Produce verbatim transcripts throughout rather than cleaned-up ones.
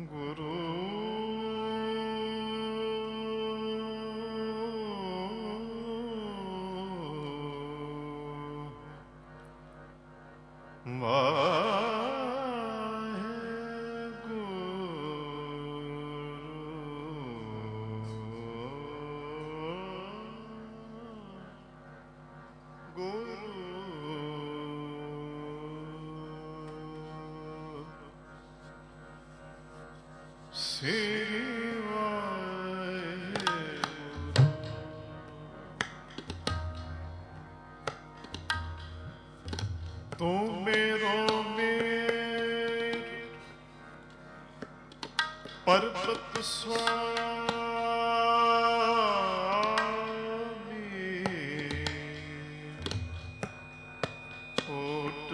गुरु तू मेरो मेर पर्वत स्वामी ओट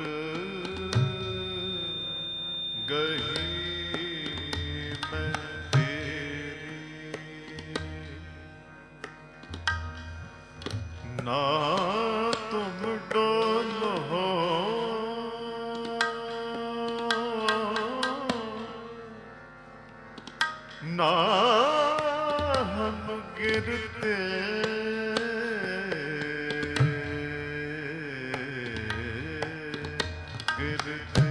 गही मैं तेरी ना तुम डोलो ना हम गिरते गिरते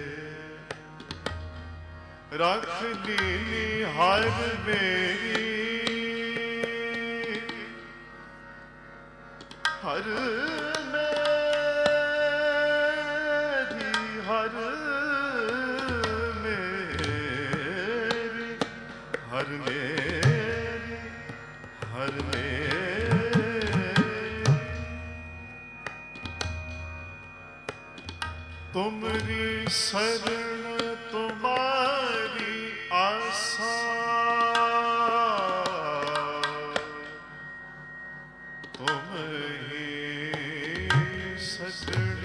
रख ली हार मेरी हर मेरी हर मेरी हर मेरी हर मेरी तुमरी शरण तुम्हारी आशा तुम ही सजन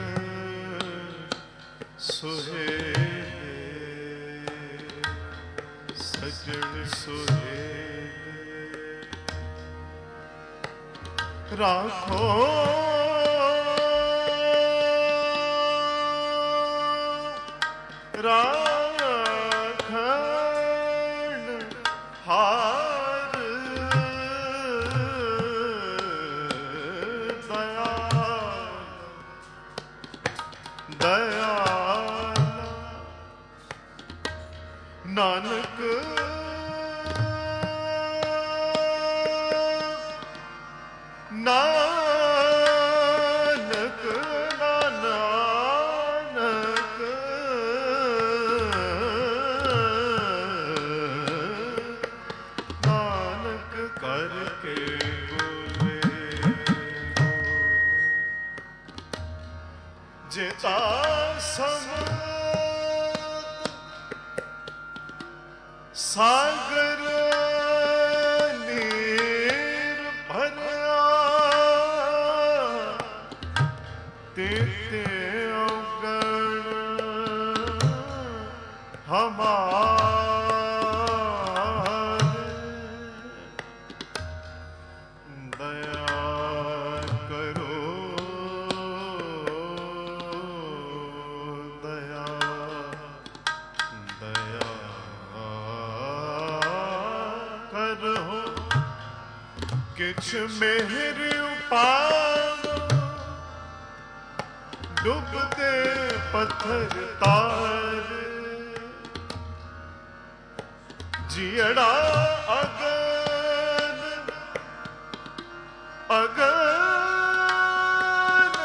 सुहेल सजन सुहेल राखो राखण हार दया दया नानक नानक नानक नानक करके बोले जेता समुद्र सागर नीर भरा तेते अवगण हमारे दया करो दया दया करो किछ मेहर उपाव डूबते पत्थर तार जियड़ा अगन अगन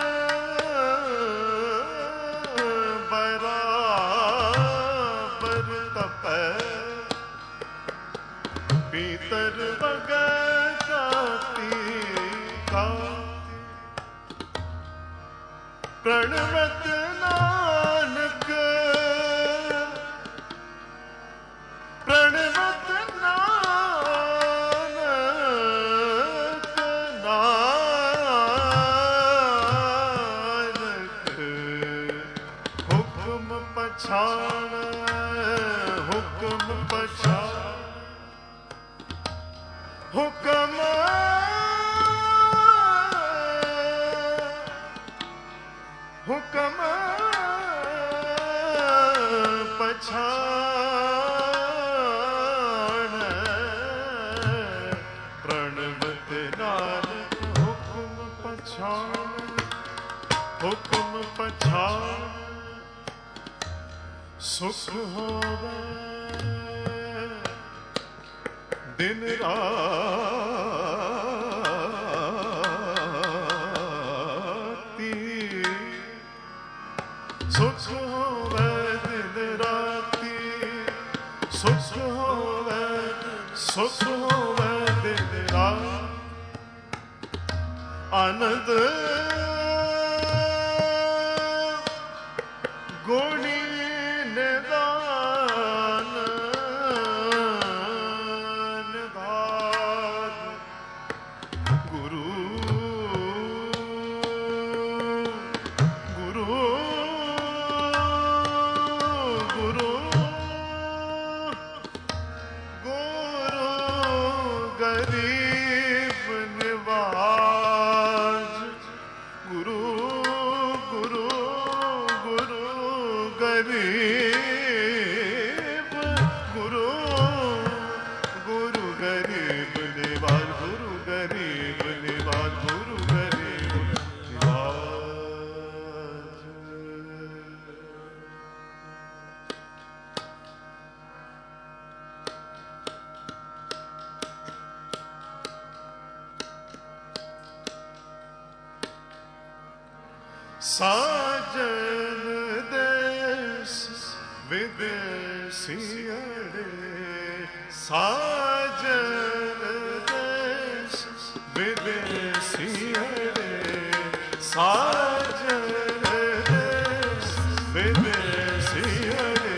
बराबर तपै भीतर बगैर काती काती प्रणवत नानक प्रणवत नानक नानक हुक्म पछाण हुक्म पछाण हुक्म हुक्म पछाण ਸੁਖ ਹੋਵੇ ਦਿਨ ਰਾਤੀ, ਸੁਖ ਹੋਵੇ ਦਿਨ ਰਾਤੀ, ਸੁਖ ਹੋਵੇ, ਸੁਖ ਹੋਵੇ ਦਿਨ ਰਾਤੀ, ਆਨੰਦ ਗੁਣੀ ਨਿਦਾਨ ਨਿਧਾਨ ਗੁਰੂ ਗੁਰੂ ਗੁਰੂ ਗੁਰੂ ਗਰੀਬ ਨਿਵਾਜ, ਗੁਰੂ ਗੁਰੂ ਗੁਰੂ ਗਰੀਬ, ਗੁਰੂ ਗੁਰੂ ਗਰੀਬ ਨਿਵਾਜ, ਗੁਰੂ ਗਰੀਬ ਨਿਵਾਜ, ਗੁਰੂ ਗਰੀਬ ਨਿਵਾਜ। ਸਾਜਨ ਦੇਸ ਵਿਦੇਸੀੜੇ, ਸਾਜਨ ਦੇਸ ਵਿਦੇਸੀੜੇ, ਸਾਜਨ ਦੇਸ ਵਿਦੇਸੀੜੇ,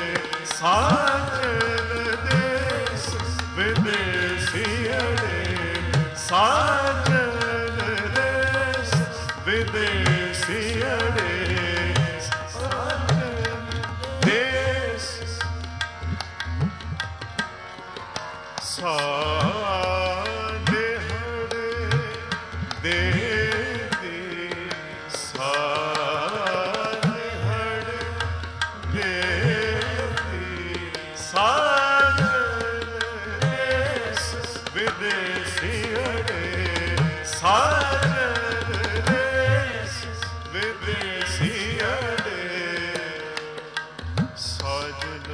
ਸਾਜਨ ਦੇਸ ਵਿਦੇਸੀੜੇ, ਸਾਜਨ ਦੇਸ ਵਿਦੇਸੀੜੇ, ਸਾਡੇ ਹੜੇ ਦੇਦੀ, ਸਾਡੇ ਹੜੇ ਦੇਦੀ, ਸਾਜਨ ਦੇਸ ਵਿਦੇਸੀੜੇ, ਸਾਜਨ ਦੇਸ ਵਿਦੇਸੀੜੇ, ਸਾਜਨ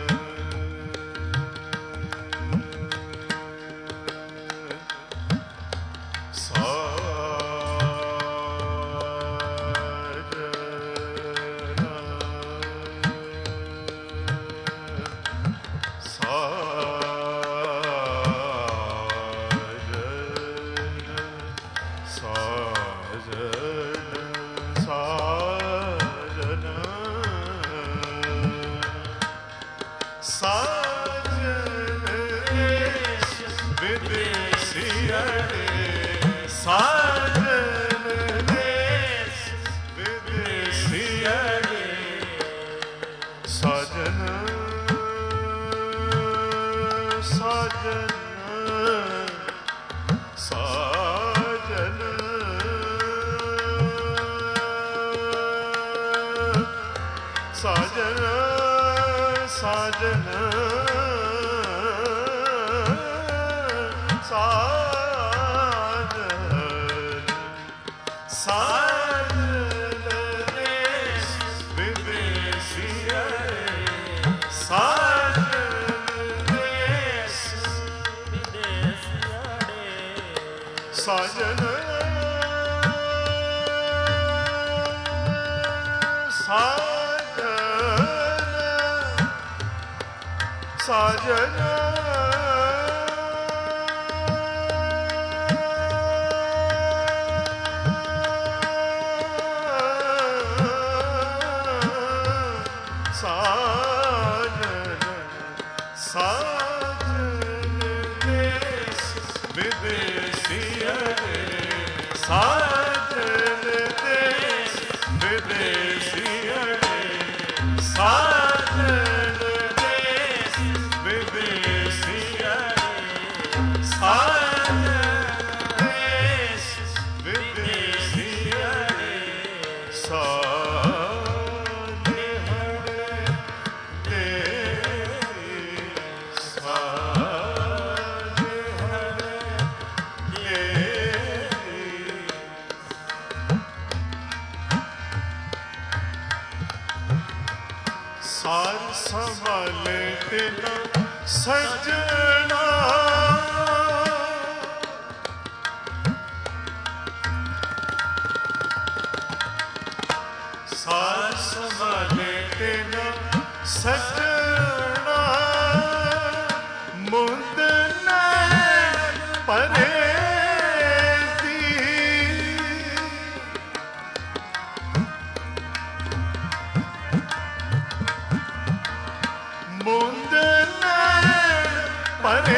ਸਾਜਨ ਸਾਜਨ ਸਾਜਨ ਸਾਜਨ ਦੇਸ ਵਿਦੇਸੀੜੇ, ਸਾਜਨ ਦੇਸ ਵਿਦੇਸੀੜੇ, ਸਾਜਨ ਸਾਜਨ ਸਾਜਨ ਸਾਜਨ ਦੇਸ ਵਿਦੇਸੀੜੇ, ਸਾਜਨ ਦੇਸ ਵਿਦੇਸੀੜੇ, ਸਾਜਨ ਦੇਸ ਵਿਦੇਸੀੜੇ, ਸਾਜਨ ਦੇਸ ਵਿਦੇਸੀੜੇ, ਸਾਡੇ ਹੜੇ ਦੇਦੀ, ਸਾਡੇ ਹੜੇ ਦੇਦੀ, तेना सजना सार संभाले तेना सजना मुंद नैन परे मुंद नैन परे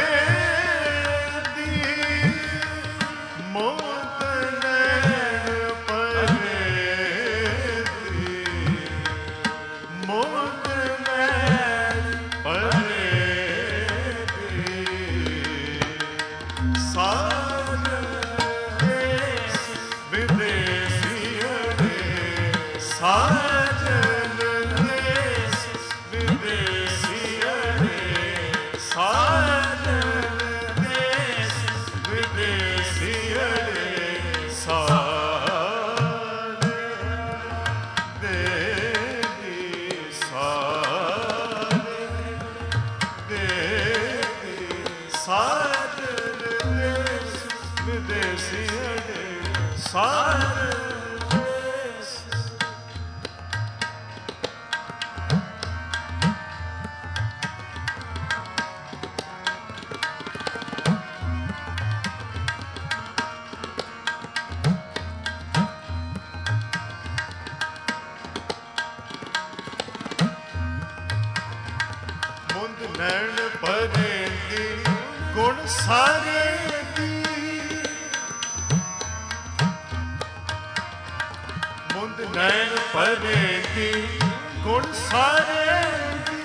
नैन परे दी गुण सारे दी मुंद नैन परे दी गुण सारे दी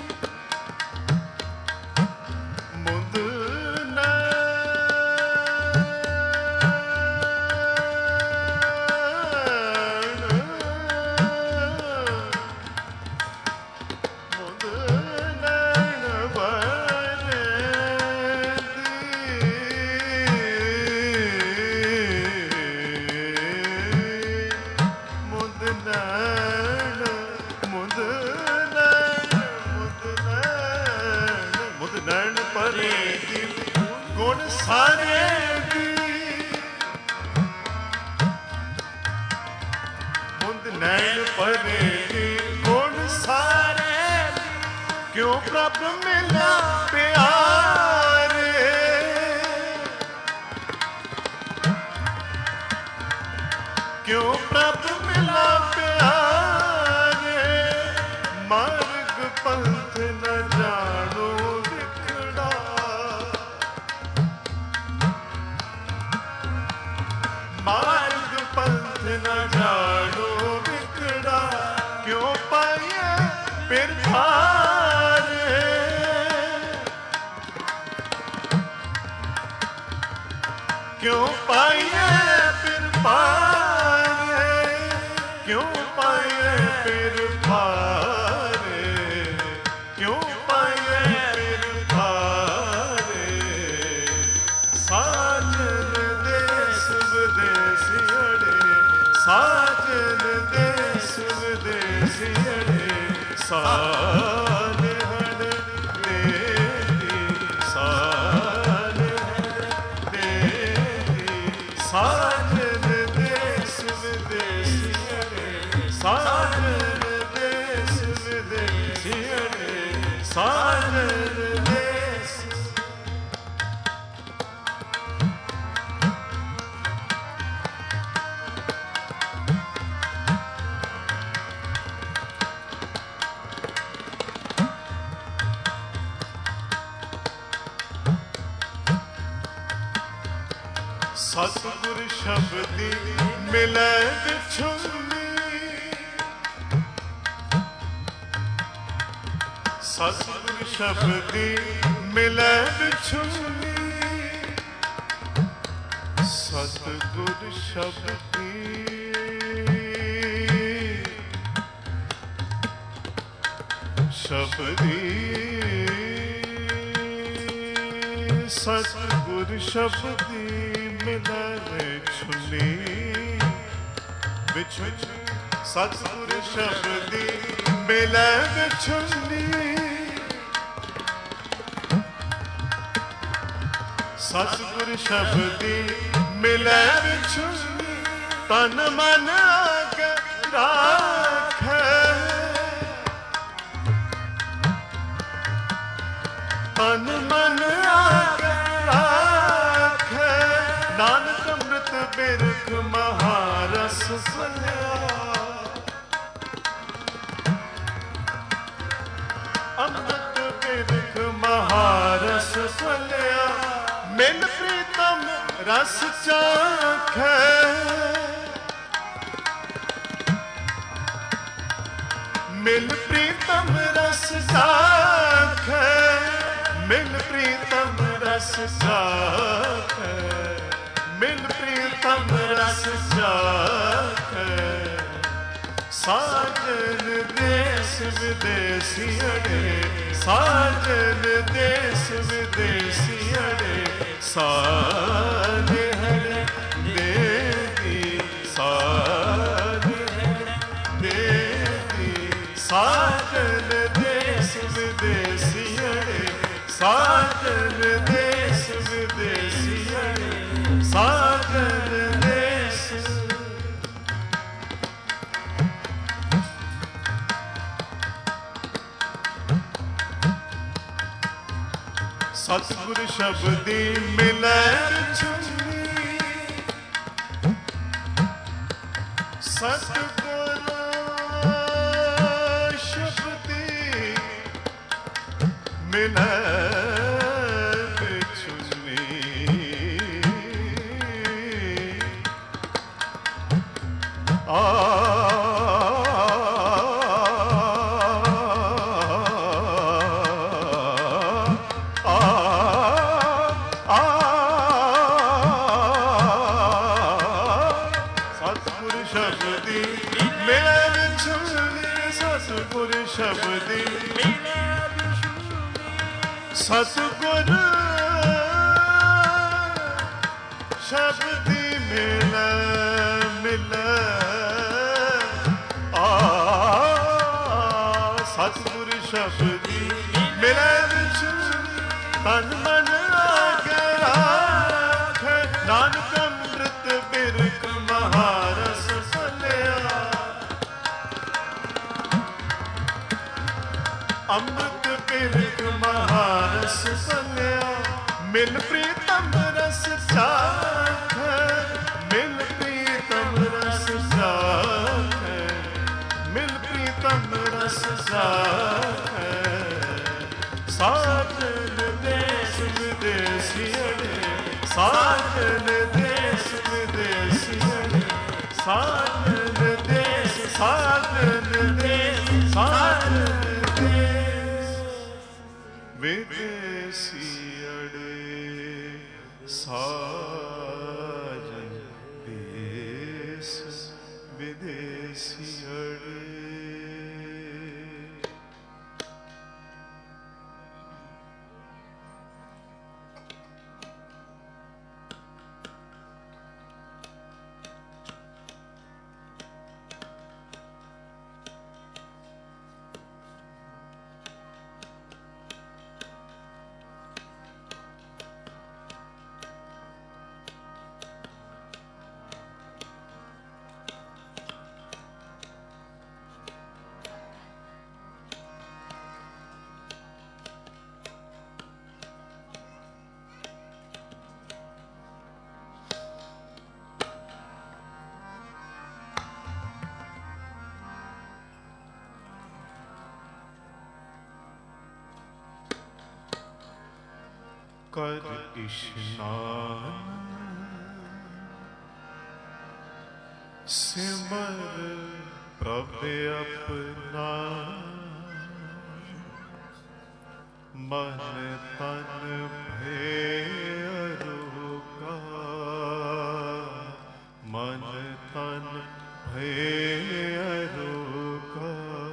मुंद सारे दी मुंद नैन परे दी गुण सारे क्यों प्रभ मिला प्यारे क्यों प्रभ मिला प्यारे मार्ग पंथ न जानो मार्ग पंथ न जानो बिखड़ा क्यों पाए फिर भारे क्यों पाए फिर भारे क्यों पाए फिर भारे क्यों पाए फिर भारे साजन देश विदेश साजन देश विदेश साल हर तेरी साल हर तेरी साजन देश विदेश साजन देश विदेश साजन देश सतगुर शब्दी मिलै बिछुंदी सतगुर शब्दी मिलै बिछुंदी सतगुर शब्दी शब्दी सतगुर शब्दी मिलै बिछुंदी बिछ सतगुर शब्दी मिलै बिछुंदी ਸਤਿਗੁਰ ਸ਼ਬਦੀ ਮਿਲੈ ਵਿਛੁਨੀ ਤਨ ਮਨ ਆਗੇ ਰਾਖੈ ਤਨ ਮਨ ਆਗੇ ਰਾਖੈ ਨਾਨਕ ਅੰਮ੍ਰਿਤ ਬਿਰਖ ਮਹਾਰਸ ਫਲਿਆ ਅੰਮ੍ਰਿਤ ਬਿਰਖ ਮਹਾਰਸ ਫਲਿਆ ਮਿਲ ਪ੍ਰੀਤਮ ਰਸ ਚਾਖੈ ਮਿਲ ਪ੍ਰੀਤਮ ਰਸ ਚਾਖੈ ਮਿਲ ਪ੍ਰੀਤਮ ਰਸ ਚਾਖੈ ਮਿਲ ਪ੍ਰੀਤਮ ਰਸ ਚਾਖੈ ਸਾਜਨ ਦੇਸ ਵਿਦੇਸੀ ਅੜੇ ਸਾਜਨ ਦੇਸ ਵਿਦੇਸੀ ਅੜੇ ਸਾਜਨ ਹਰ ਦੇਵੀ ਸਾਜਨ ਦੇਵੀ ਸਾਜਨ ਦੇਸ ਵਿਦੇਸੀ ਅੜੇ ਸਾਜਨ ਦੇਸ ਵਿਦੇਸੀ ਅੜੇ ਸਾਜਨ ਦੇਸ ਸਤਿਗੁਰ ਸ਼ਬਦੀ ਮਿਲੈ ਵਿਛੁਨੀ ਸਤਿਗੁਰ ਸ਼ਬਦੀ ਮਿਲੈ ਵਿਛੁਨੀ ਆ ਸ਼ਬਦੀ ਸਤਿਗੁਰ ਸ਼ਬਦੀ ਮਿਲੈ ਮਿਲੈ ਆ ਸਤਿਗੁਰ ਸ਼ਬਦੀ ਮਿਲੈ ਵਿਛੁਨੀ ਤਨ ਮਨ ਆਗੇ ਰਾਖੈ ਨਾਨਕ ਅੰਮ੍ਰਿਤ ਬਿਰਖ ਮਹਾਰਸ ਫਲਿਆ ਅੰਮ੍ਰਿਤ ਬਿਰਖ ਮਹਾਰਸ ਫਲਿਆ ਮਿਲ ਪ੍ਰੀਤਮ ਰਸ ਚਾਖੈ ਮਿਲ ਪ੍ਰੀਤਮ ਰਸ ਚਾਖੈ ਮਿਲ ਪ੍ਰੀਤਮ ਰਸ ਚਾਖੈ ਸਾਜਨ ਦੇਸ ਵਿਦੇਸੀ ਅੜੇ ਸਾਜਨ ਦੇਸ ਵਿਦੇਸੀ ਅੜੇ ਸਾਜਨ ਦੇਸ ਸਾਜਨ ਦੇਸ ਸਾਜਨ ਵਿਦੇਸੀ ਅੜੇ ਸਾਜਨ ਦੇਸ ਵਿਦੇਸੀ ਅੜੇ ਕਰ ਇਸ਼ਨਾਨ ਸਿਮਰ ਪ੍ਰਭ ਆਪਣਾ ਮਨ ਤਨ ਭੇਰੁਕਾ ਮਨ ਤਨ ਭੇਰੁਕਾ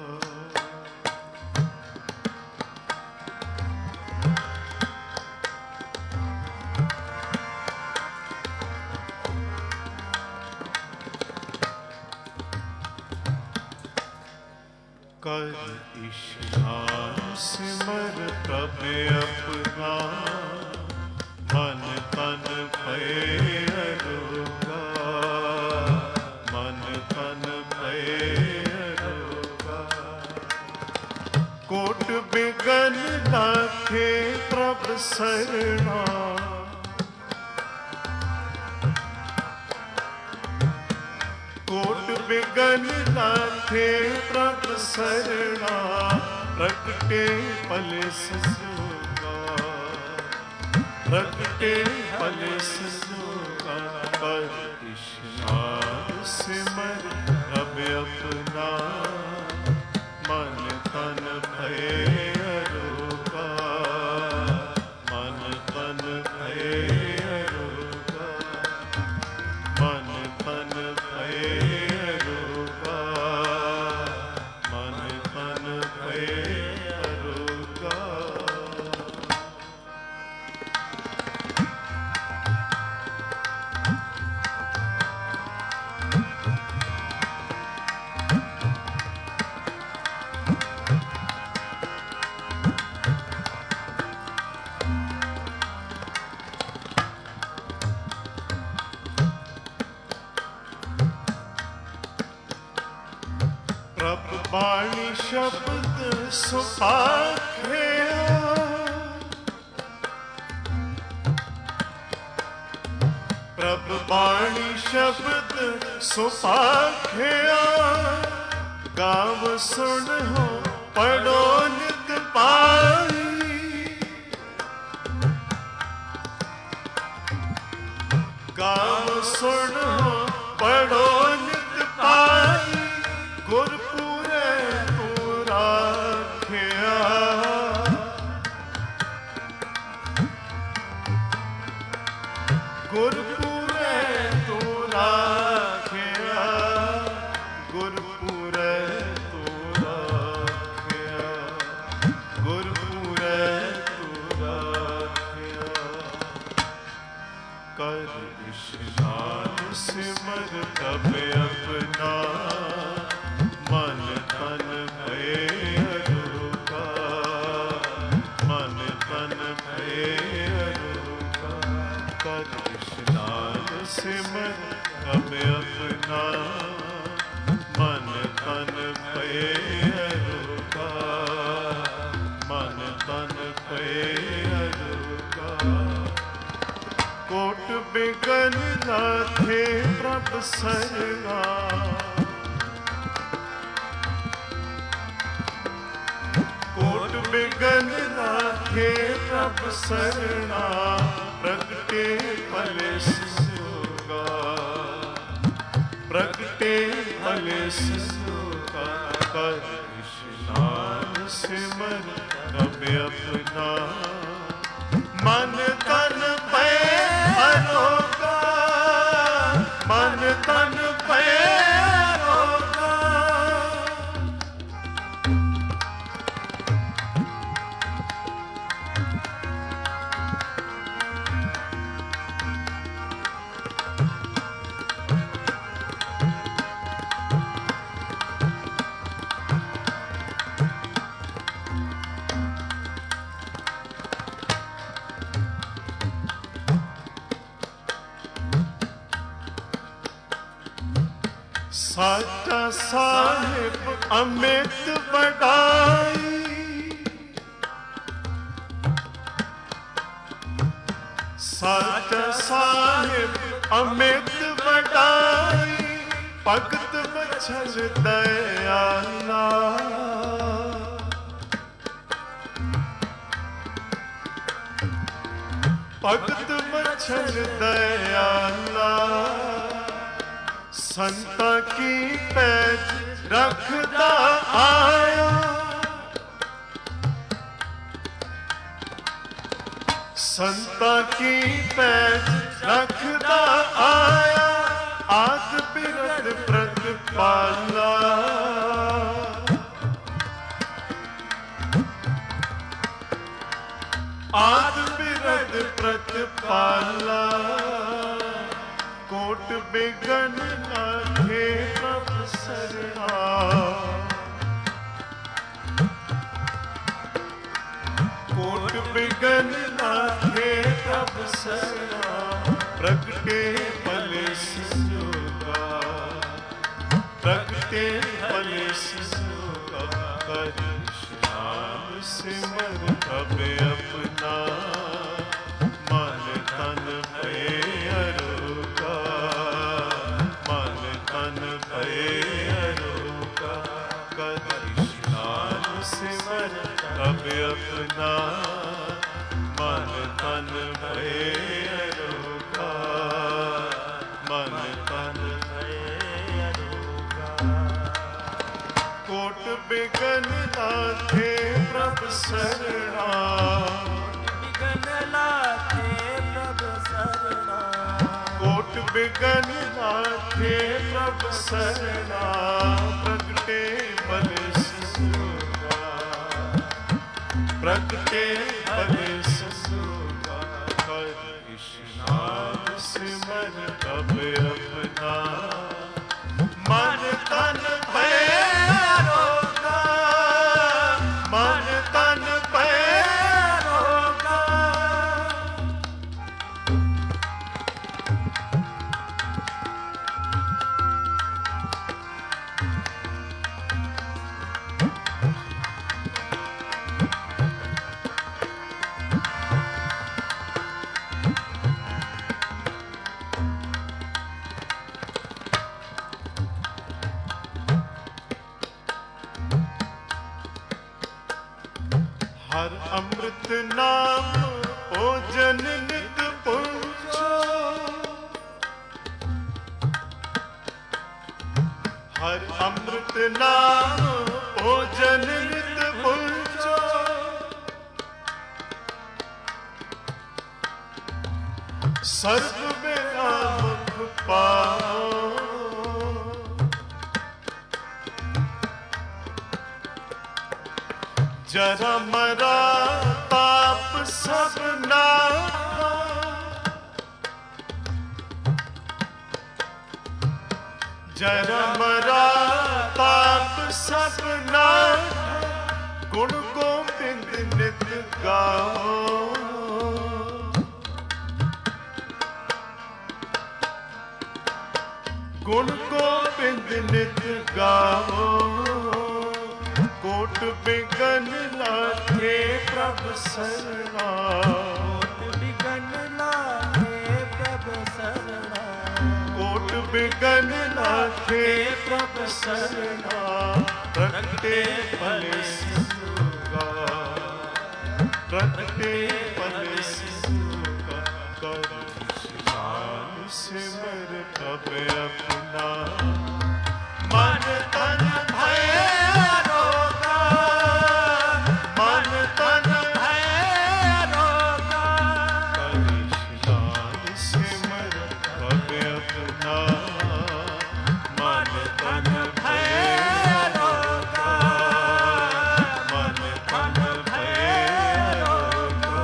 ਕਰ ਇਸ਼ਨਾਨ ਸਿਮਰ ਪ੍ਰਭ ਆਪਣਾ ਮਨ भय अरोगा, मन तन भय अरोगा। कोट बिगन लाखे प्रभ सरना, कोट बिगन लाखे प्रभ सरना, प्रगटे पल सजोगा, प्रगटे पल सजोगा। पर इशनाद सिमर अब अपना, मन तन भय अरोगा, मन तन भय अरोगा, मन तन भय अरोगा, मन तन भय अरोगा। प्रभ बाणी शब्द सुपाख्या, प्रभ बाणी शब्द सुपाख्या। गाव सुन हो पढ़ो नित पाई, गाव सुन हो पढ़ो नित पाई। गुरपुरे तू राखिया, गुरपुरे तू राखिया, गुरपुरे तू राखिया, गुरपुरे तू राखिया। कर इशनाद सिमर तब अपना, मन तन भय अरोगा, मन तन भय अरोगा। कर इशनाद सिमर अब अपना, मन तन भय अरोगा, मन तन भय अरोगा। कोट बिगन लाखे प्रभ सरना, कोट बिगन लाखे प्रभ सरना। प्रगटे पल सजोगा, प्रगटे पल सजोगा। कर इशनाद सिमर अब अपना, मन तन भय अरोगा, मन तन भय अरोगा। साचा साहिब अमित बढ़ाई, साचा साहिब अमित बढ़ाई। भगत बछल दयाला, भगत बछल दयाला। संता की पैज रखदा आया, संता की पैज रखदा आया। आद बिरद प्रतिपाला, आद बिरद प्रतिपाला। कोट बिगन लाखे प्रभ सरना, कोट बिगन लाखे प्रभ सरना। प्रगटे पल संजोगा, प्रगटे पल संजोगा, कर श्याम सिमर अब अपना, मन तन भय अरोगा, मन तन भय अरोगा, कर श्याम सिमर अब अपना, मन तन भय अरोगा, मन तन भय अरोगा। कोट बिगन लाथे प्रभ शरणा, बिगन लाथे प्रभ शरणा, कोट बिगन लाथे प्रभ शरणा, प्रगटे पल संजोगा, प्रगटे पल संजोगा, कर कृष्ण सिमर अब अपना, मन तन भय अरोगा, मन तन भय अरोगा। हर अमृत नाम भोजन नित पुंजो, हर अमृत नाम भोजन नित पुंजो, सर्व बेला मुख पाओ, जरा मरा पाप सब नाथा, जरा मरा पाप सब नाथा, गुण गोविंद नित गाओ, गुण गोविंद नित गाओ, कोट बिगन लाथे प्रभ शरणा, कोट बिगन लाथे प्रभ शरणा, कोट बिगन लाथे प्रभ शरणा, प्रगटे पल संजोगा, प्रगटे पल संजोगा, कर श्याम सिमर अब अपना, मन तन भय अरोगा, मन तन भय अरोगा, कर श्याम सिमर अब अपना, मन तन भय अरोगा, मन तन भय अरोगा।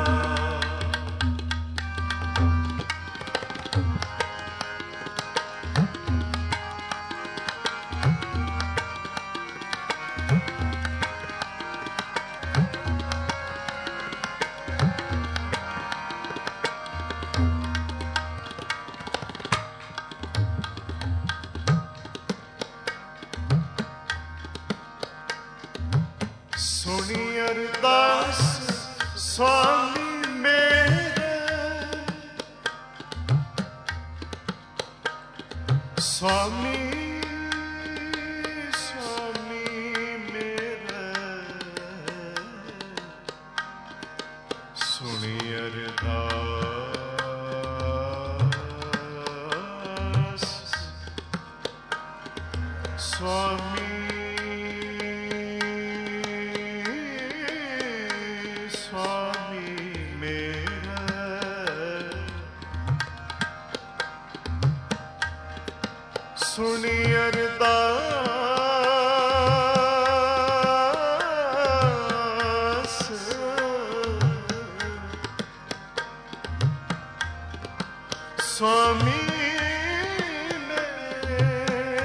सुनी अरदास स्वामी मेरे, स्वामी स्वामी मेरे, सुनी अरदास स्वामी सुनी अरदास स्वामी मेरे,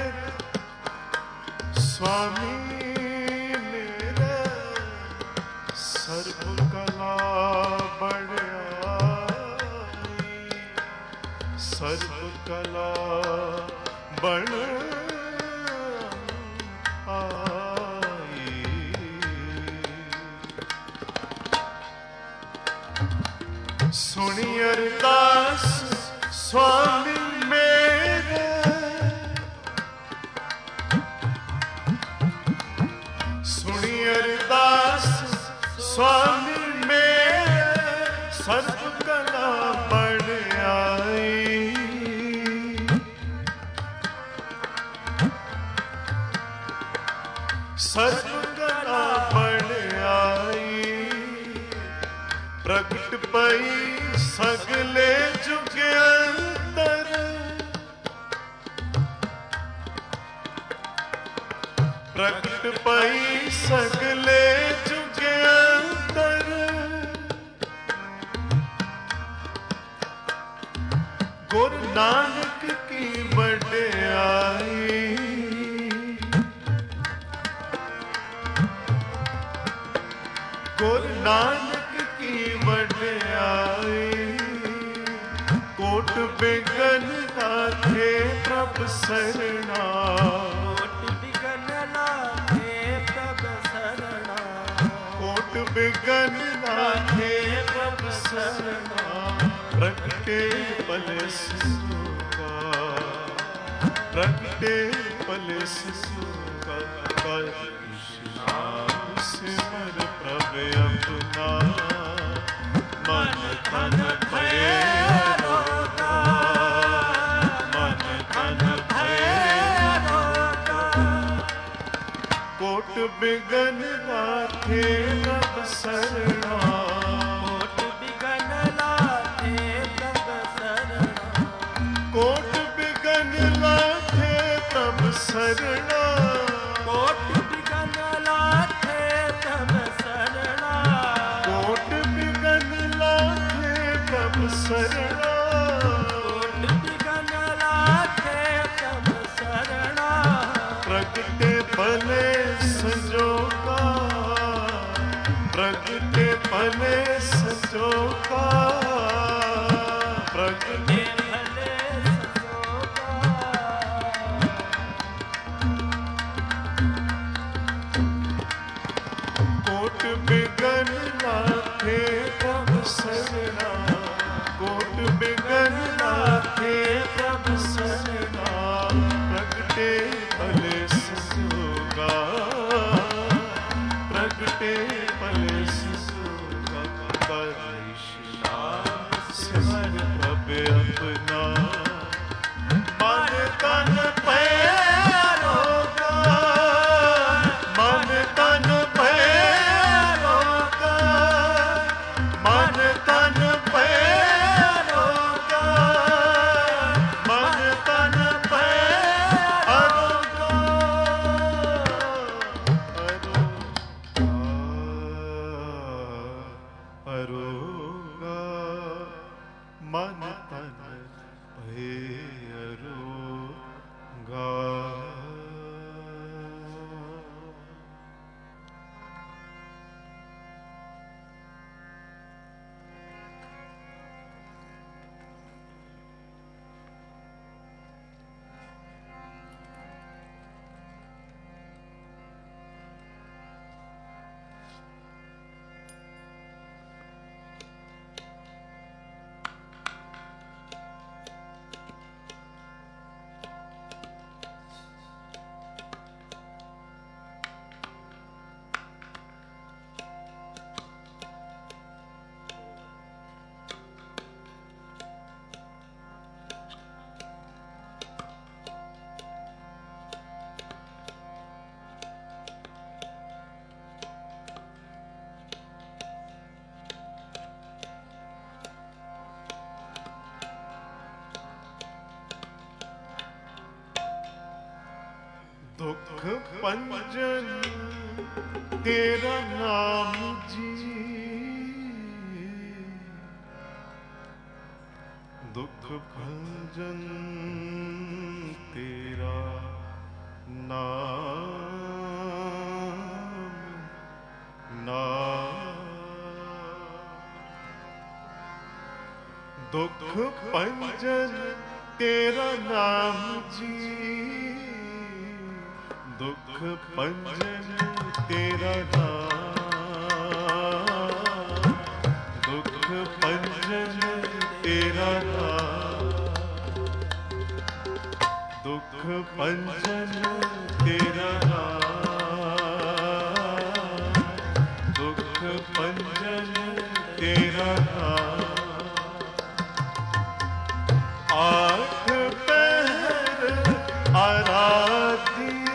स्वामी मेरे, सर्व कला बढ़ाई, सर्व कला बण आई। सुनी अरदास स्वामी मेरे, सुनी अरदास स्वामी मेरे, सर्व कला बण आई। सर्व कला बण आई, प्रगट पई सगले जुग अंतर, प्रगट पई सगले जुग अंतर, गुरु नानक की वड्याई। गुरु नानक की वड्याई, कोट बिगन लाथे प्रभ सरना, कोट बिगन लाथे प्रभ सरना, कोट बिगन लाथे प्रभ सरना, प्रगटे पल सुका, प्रगटे पल सुका, कर सिमर प्रभ अपना, मन तन भय रोगा, मन तन भय रोगा, कोट बिगन लाथे प्रभ सरना, कोट बिगन लाथे प्रभ सरना, कोट बिगन लाथे प्रभ सरना, कोट बिगन लाथे प्रभ सरना, कोट बिगन लाथे प्रभ सरना, कोट बिगन लाथे प्रभ सरना, प्रगटे भले संजोगा, प्रगटे भले संजोगा, प्रगटे भले संजोगा, कोट बिगन लाथे प्रभ सरना, कोट बिगन लाथे प्रभ सरना, प्रगटे भले संजोगा, प्रगटे भले संजोगा, कृष्णा सिमर प्रभ अपना, मन तन भय रोगा, मन तन भय रोगा, मन तन भय रोगा, मन तन भय अरोगा, अरोगा, अरोगा, मन तन भय अरोगा। दुख पंजन तेरा नाम जी, दुख भंजन तेरा नाम, नाम दुख पंजन तेरा नाम जी, दुख पंजन तेरा नाम, दुख पंजन तेरा नाम, दुख पंजन तेरा नाम, दुख पंजन तेरा नाम। आठ पहर आराध्य,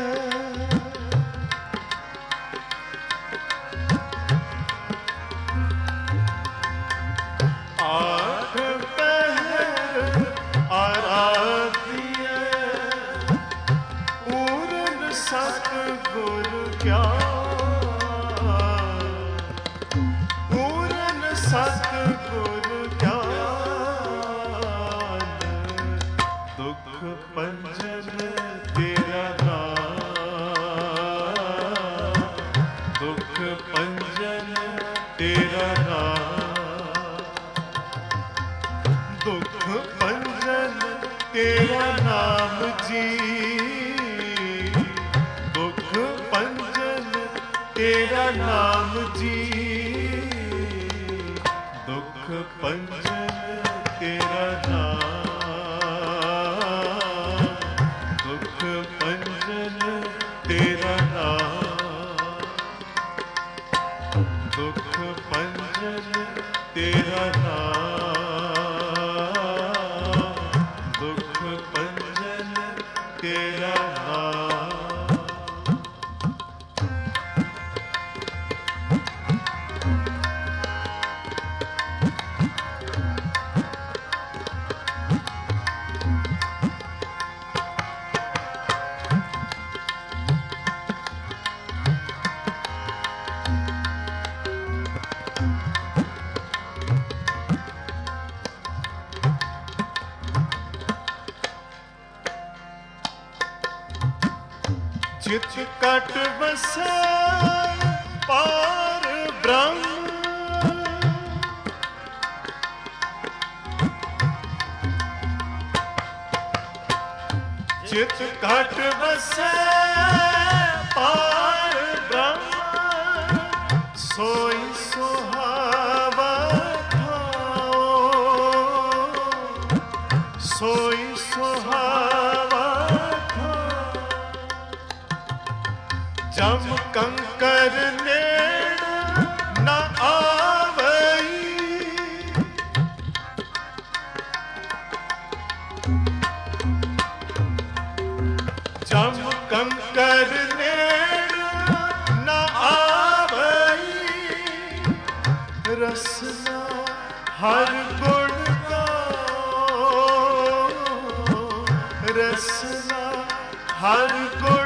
आठ पहर आराध्य, पूर्ण सतगुर ज्ञान, पूर्ण सतगुर ज्ञान, दुख पंजन तेरा नाम, दुख पंजन तेरा नाम, दुख पंजन तेरा नाम जी, दुख पंजन तेरा नाम जी, दुख पंजन तेरा नाम, दुख पंजन तेरा नाम, दुख पंजन तेरा नाम, दुख पंजन तेरा नाम। चित कट बसे पार ब्रह्म, चित कट बसे पार ब्रह्म, सोई सुहावा खाओ, सोई सुहावा खाओ, जम कंकर नेड़ न आवई, जम कंकर नेड़ न आवई, रसना हर गुण गाओ, रसना हर गुण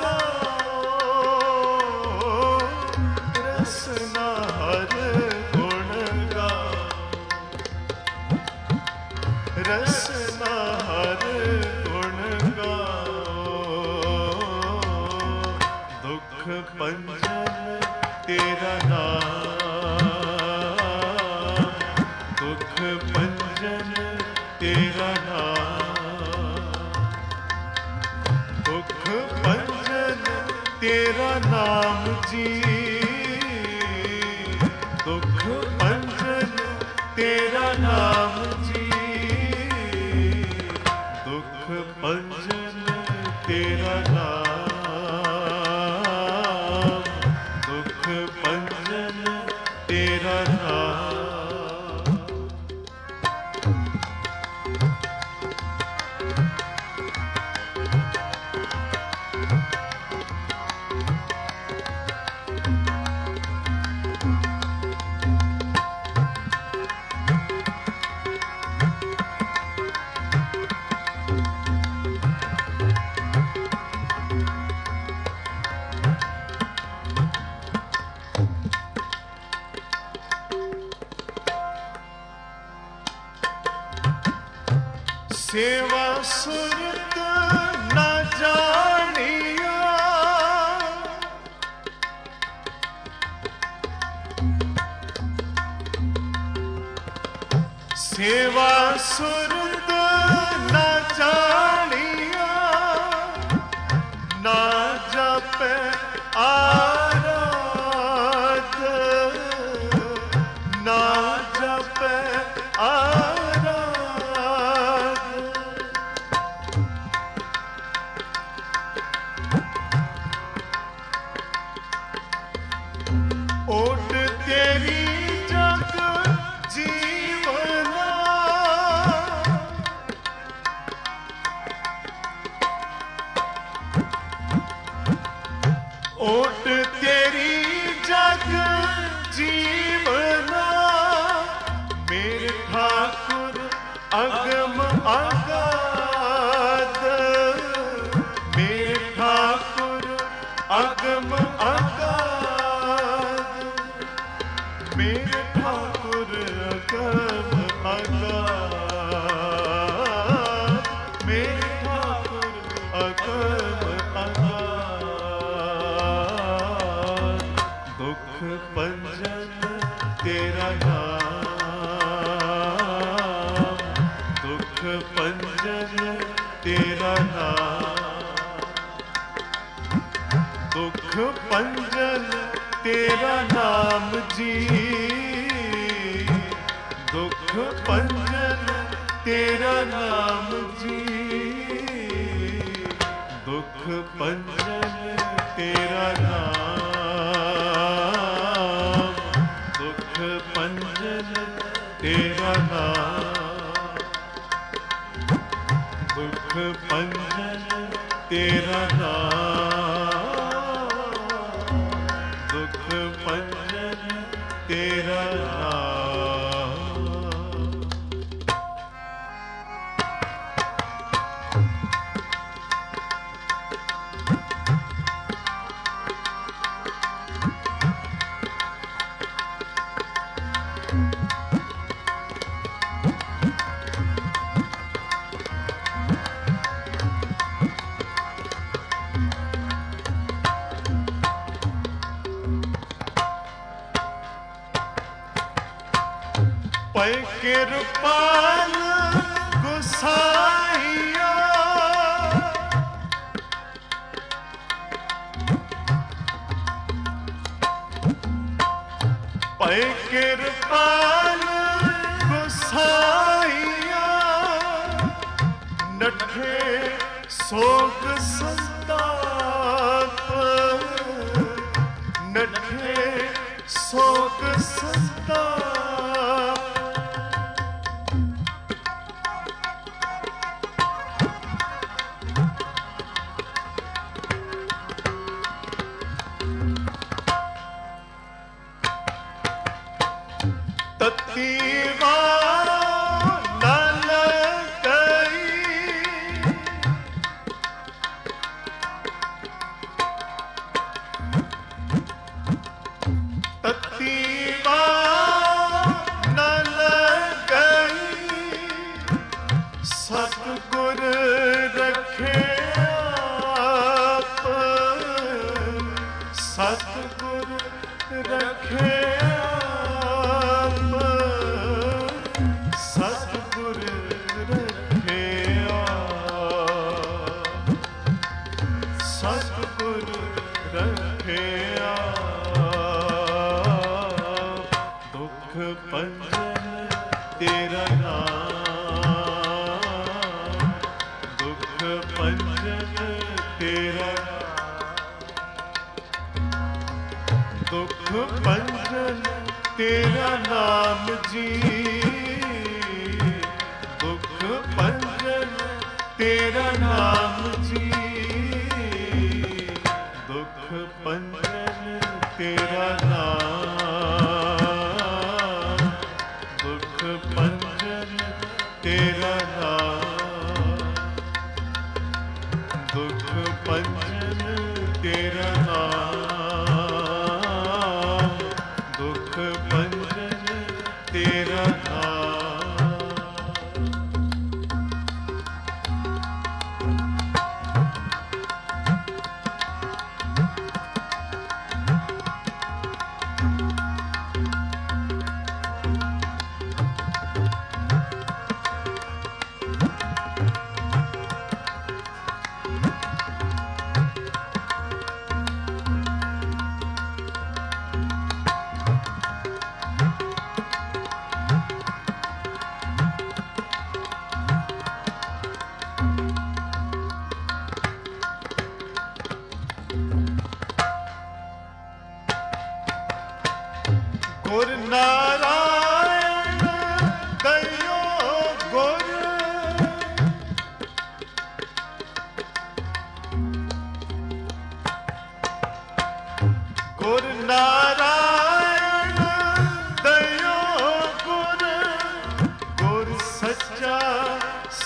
रसना हर गुण गाओ, दुख पंजन तेरा नाम, दुख पंजन तेरा नाम, दुख पंजन तेरा नाम जी, दुख पंजन तेरा नाम जी, दुख पंजन तेरा नाम, दुख पंजन तेरा नाम। सेवा सुरत न जानिया, सेवा सुरत न जानिया, ना जपे आराध, ना जपे आराध। ओट तेरी जग जीवना, ओट तेरी जग जीवना, मेरे ठाकुर अगम अगाध, मेरे ठाकुर अगम अगाध, मेरे ठाकुर अगम अगाध, मेरे ठाकुर अगम अगाध। दुख पंजन तेरा नाम, दुख पंजन तेरा नाम, दुख पंजन तेरा नाम जी, दुख पंजन तेरा नाम जी, दुख पंजन तेरा नाम, दुख पंजन तेरा नाम, दुख पंजन तेरा नाम, दुख पंजन तेरा नाम। पै कृपाल गुसाइया, पै कृपाल गुसाइया, नठे सोग संताप, नठे सोग संताप। तत्तीवा नल गई, तत्तीवा नल गई, सतगुर रखे आप, सतगुर रखे आप, सतगुर रखे आप, सतगुर रखे आप। दुख पंजन तेरा नाम, दुख पंजन तेरा नाम, दुख पंजन तेरा नाम जी, दुख पंजन तेरा नाम जी, दुख पंजन तेरा नाम, दुख पंजन तेरा नाम, दुख पंजन तेरा नाम, दुख पंजन तेरा नाम।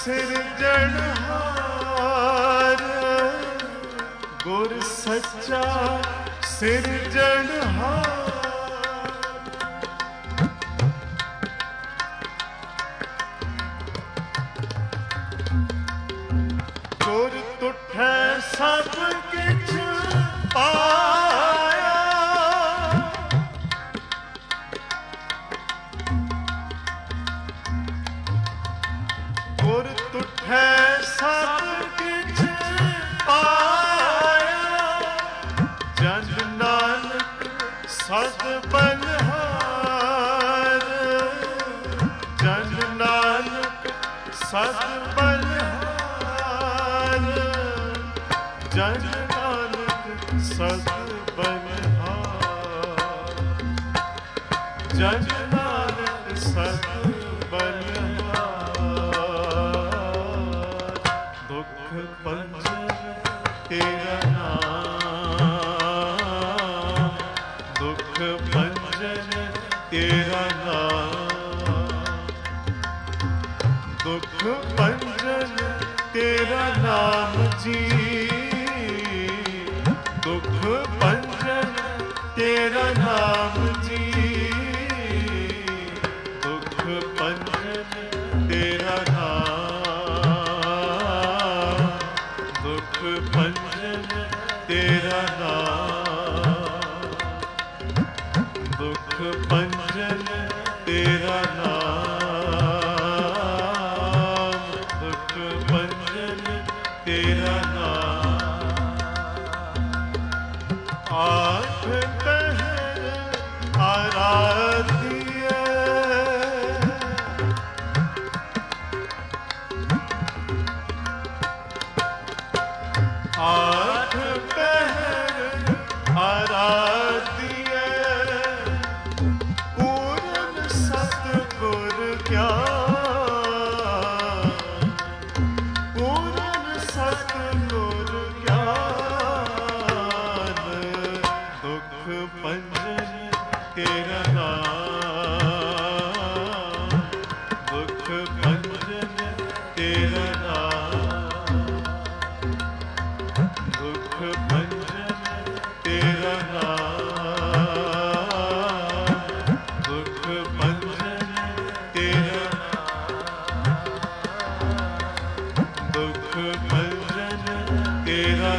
ਸਿਰਜਣਹਾਰ ਗੁਰ ਸੱਚਾ ਸਿਰਜਣਹਾਰ ਗੁਰ ਤੁਠੈ ਸਭ ਕਿਛ ਪਾਇਆ ਗੁਰ ਤੁਠੈ ਸਭ ਕਿਛ ਪਾਇਆ ਜਨ ਨਾਨਕ ਸਦ ਬਲਹਾਰ ਜਨ ਨਾਨਕ ਸਦ ਬਲਹਾਰ ਜਨ ਨਾਨਕ ਸਦ ਬਲਹਾਰ ਜਨ ਨਾਨਕ ਸਦ ਬਲਹਾਰ ਦੁਖ ਪੰਜਨ ਤੇਰਾ ਨਾਮ ਦੁਖ ਪੰਜਨ ਤੇਰਾ ਨਾਮ ਦੁਖ ਪੰਜਨ ਤੇਰਾ ਨਾਮ ਜੀ ਦੁਖ ਪੰਜਨ ਤੇਰਾ ਨਾਮ ਜੀ ਦੁਖ ਪੰਜਨ ਤੇਰਾ ਨਾਮ ਦੁਖ ਪੰਜਨ ਤੇਰਾ ਨਾਮ ਦੁਖ ਪੰਜਨ ਤੇਰਾ ਨਾਮ ਦੁਖ ਪੰਜਨ ਤੇਰਾ ਨਾਮ ਆਠ ਪਹਿਰ ਆਰਾਧਿਐ ਆਠ ਪਹਿਰ ਆਰਾਧਿਐ ਪੂਰਨ ਸਤਿਗੁਰ ਗਿਆਨ ਪੂਰਨ ਸਤਿਗੁਰ ਗਿਆਨ ਦੁਖ ਪੰਜਨ ਤੇਰਾ ਨਾਮ ਦੁਖ ਪੰਜਨ ਤੇਰਾ ਨਾਮ ਦੁਖ ਪੰਜਨ ਤੇਰਾ ਨਾਮ ਦੁਖ ਪੰਜਨ ਤੇਰਾ ਨਾਮ ਦੁਖ ਪੰਜਨ ਤੇਰਾ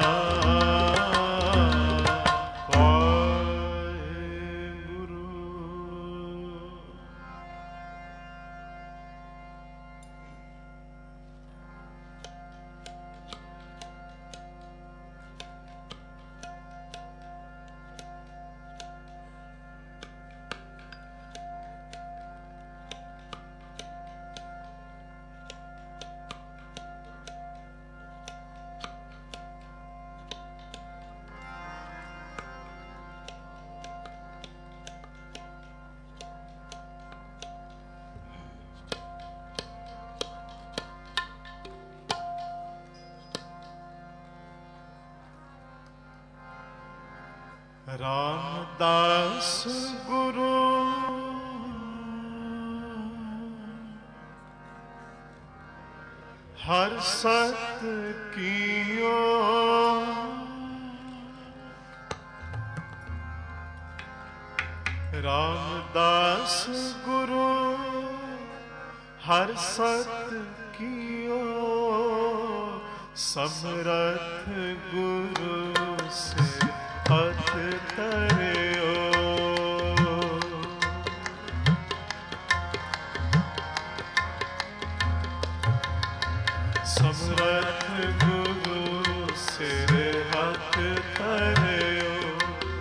ਨਾਮ ਵਾਹਿਗੁਰੂ। ਰਾਮਦਾਸ ਗੁਰੂ ਹਰ ਸਤ ਕੀਓ ਰਾਮਦਾਸ ਗੁਰੂ ਹਰ ਸਤ ਕੀਓ ਸਮਰਥ ਗੁਰੂ ਸੇ ਹੱਥ ਧਰਿਓ ਸਮਰਥ ਗੁਰੂ ਸਿਰ ਹੱਥ ਧਰਿਓ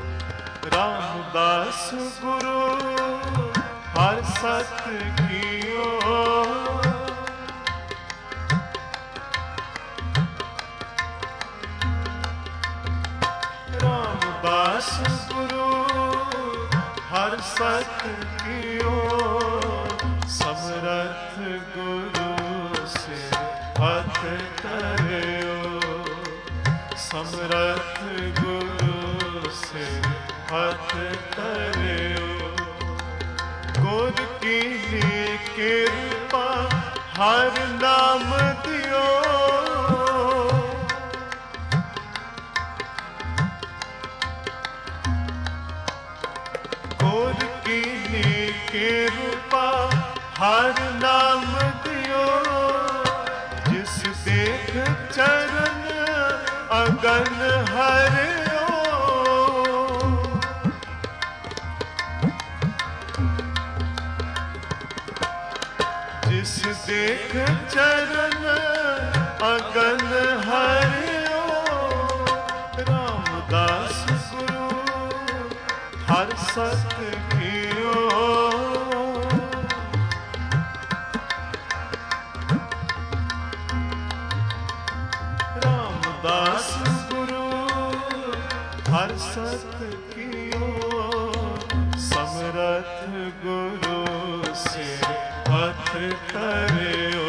ਰਾਮਦਾਸ ਗੁਰੂ ਹਰ ਸਤ ਕੀਓ ਰਾਮਦਾਸ ਗੁਰੂ ਹਰ ਸਤ ਕੀਓ ਸਮਰਥ ਗੁਰੂ ਸਿਰ ਹੱਥ ਧਰਿਓ ਸਮਰਥ ਗੁਰੂ ਸਿਰ ਹੱਥ ਧਰਿਓ ਗੁਰ ਕੀ ਕਿਰਪਾ हर नाम दियो गोर कीनी के रूपा हर नाम दियो जिस देख चरण अगन हरियो जिस देख चरण अगन हरियो रामदास गुरु हर सत कियो रामदास गुरु हर सत कियो समरथ गुरु से हथ धरियो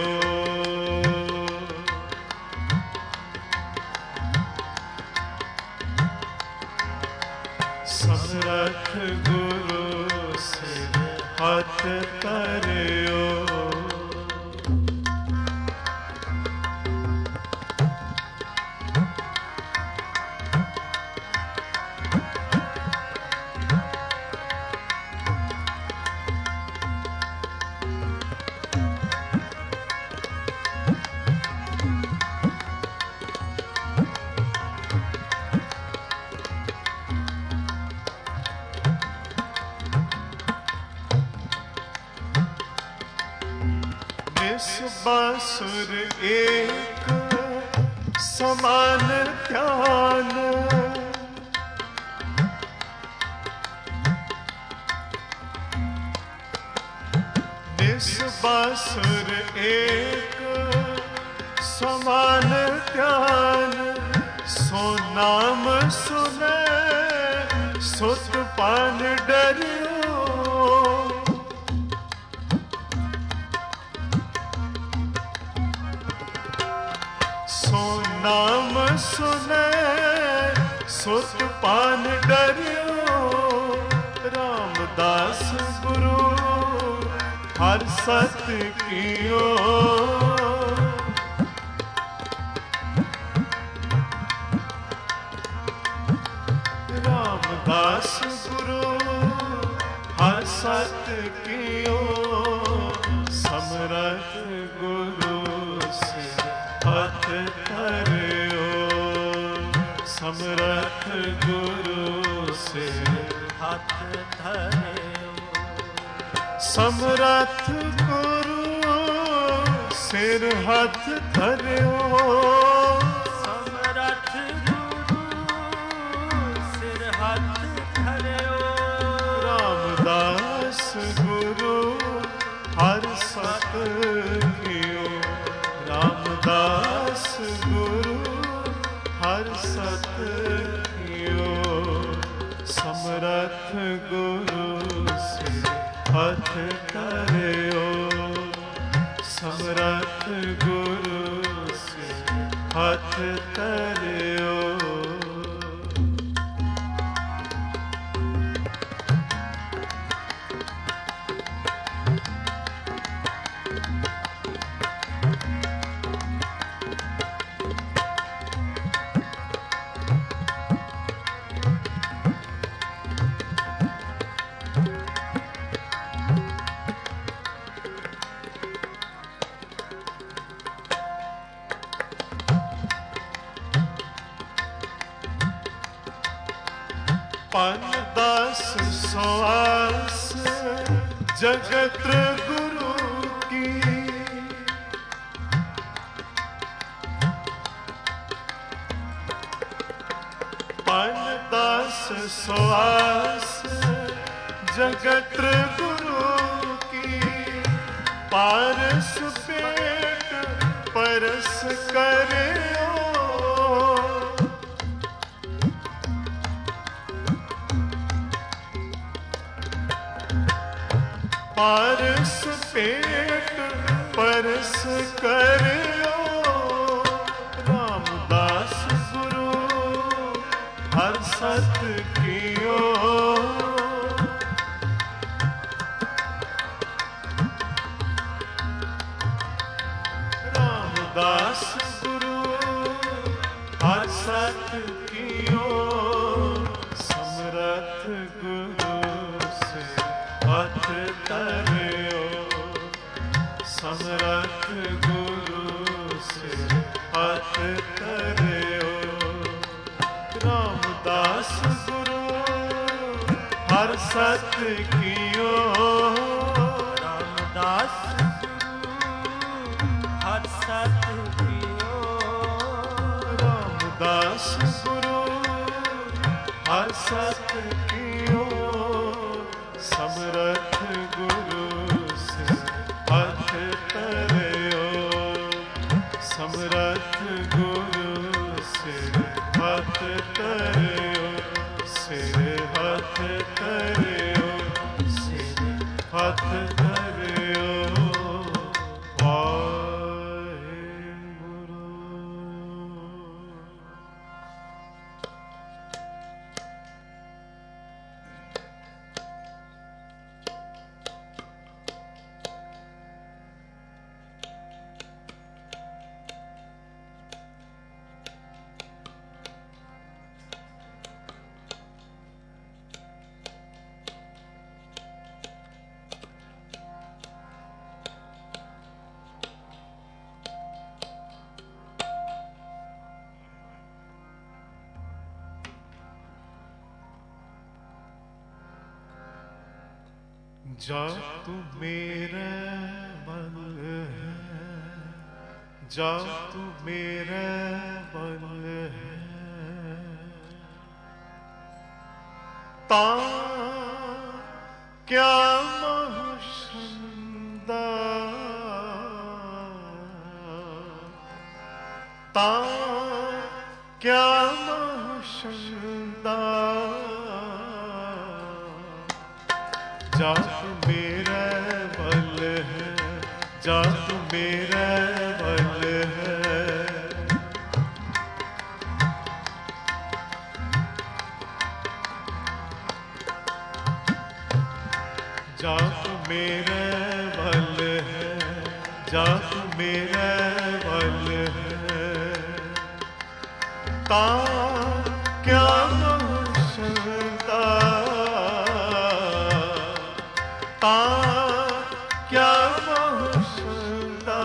समरथ गुरु से हथ धरियो बासुर एक समान ध्यान निस बासुर एक समान ध्यान सो नाम सुने सुत पान डरियो नाम सुने सुत पान डरियो रामदास गुरु हर सत कियो रामदास गुरु हर सत कियो समरथ गुरु से हथ धरियो समरथ गुरु से हथ धरियो समरथ गुरु सिर हथ धरियो समरथ गुरु सिर हथ धरियो रामदास गुरु हर सत कियो रामदास गुरु हर सत कियो समरथ गुरु से हथ धरियो समरथ गुरु से हथ धरियो पान दास सुआस जगत गुरु की पान दास सुआस जगत गुरु की पारस पेट परस करियो पारस पेट परस करियो रामदास गुरु हर सत कियो कियो समरथ गुरु से हथ धरियो समरथ गुरु से हथ धरियो रामदास गुरु हर सत कियो रामदास हर सत कियो रामदास गुरु हर सत कियो समरथ गुरु से हथ धरियो समरथ गुरु से हथ धरियो सिर हथ धरियो सिर हथ धरियो जा तू मेरे बल है जा तू मेरे बल है ता क्या महशंदा ता क्या महशंदा जा तू मेरा बल है जा तू मेरा बल है जा तू मेरा बल है जा तू मेरा बल है ता क्या महशंदा ता क्या महशंदा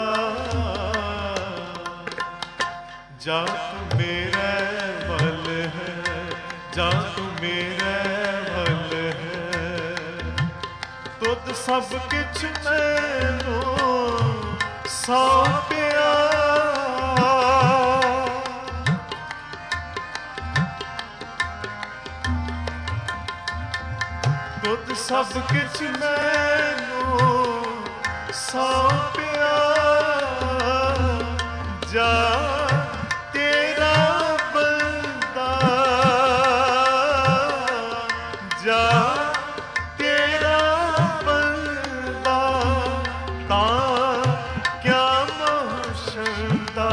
जा तू मेरा बल है जा तू मेरा बल है तुद सब किछ मैनू सौंपिया तुद सब किछ मैनू सौंपिया जा तेरा बंदा जा तेरा बंदा ता क्या महशंदा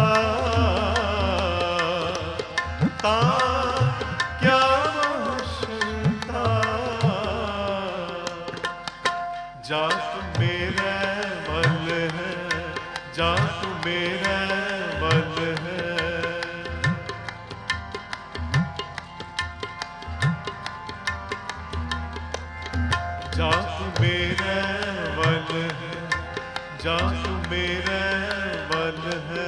ता क्या महशंदा जा तू मेरा बल है जा तू मेरा बल है जा तू मेरा बल है जा तू मेरा बल है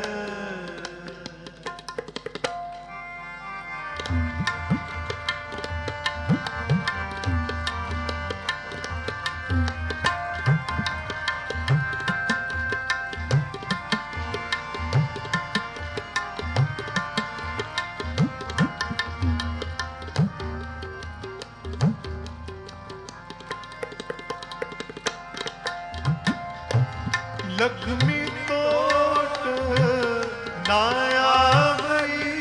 लक्ष्मी तोट नाया गई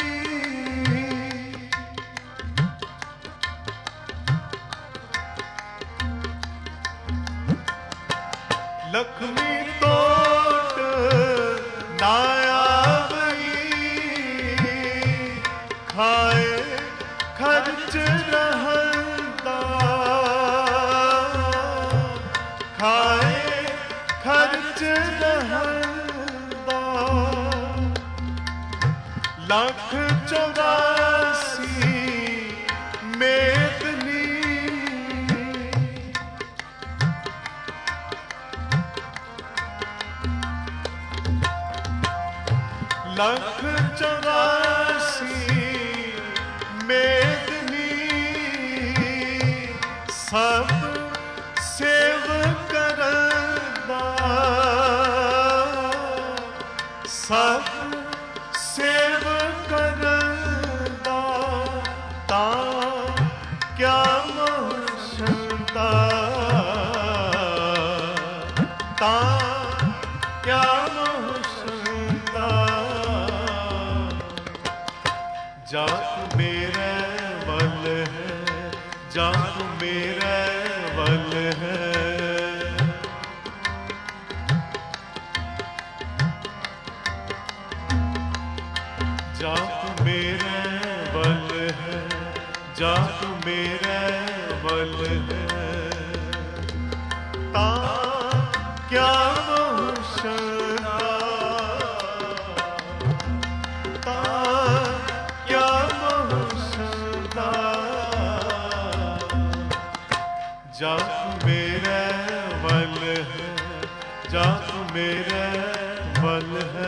लक्ष्मी तोट नाया गई खाए खर्च रहंदा खाए खर्च रहंदा लख चौरासी मेदनी लख चौरासी मेदनी सब सेव करदा सब सेव करदा ता क्या महशंता ता क्या महशंता जात मेरे वल है जात मेरे वल है जात मेरे वल है जात मेरे वल है ता क्या महशंता ता क्या महशंता जात मेरे वल है जात मेरे वल है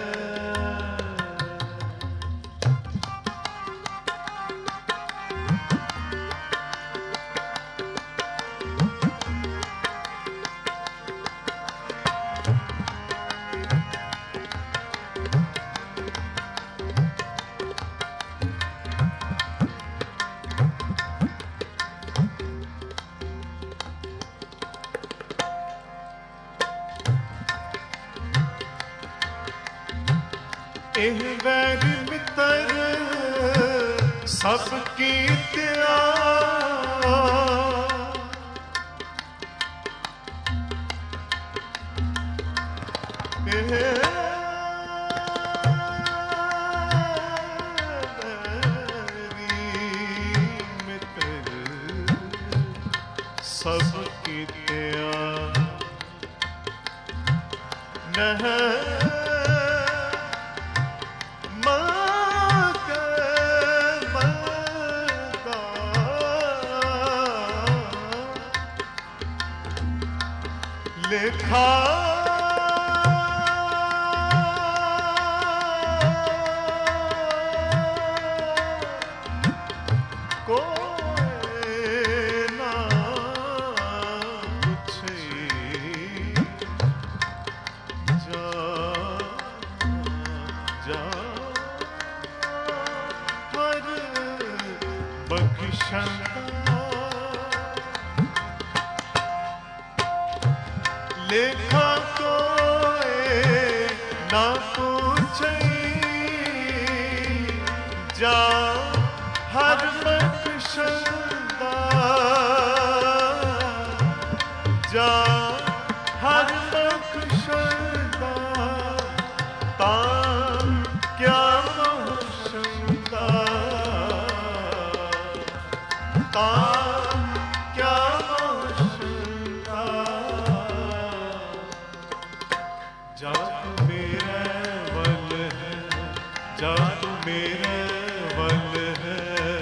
एह वैर मित्र सब कीतिया एह सब कीतिया नह लेखा कोई ना पूछे जा जा हर बख्शंता लेखा कोई ना पूछे जा हर बख्शंदा जा हर बख्शंदा ता क्या महशंदा ता क्या महशंदा जात मेरे वल है जात मेरे वल है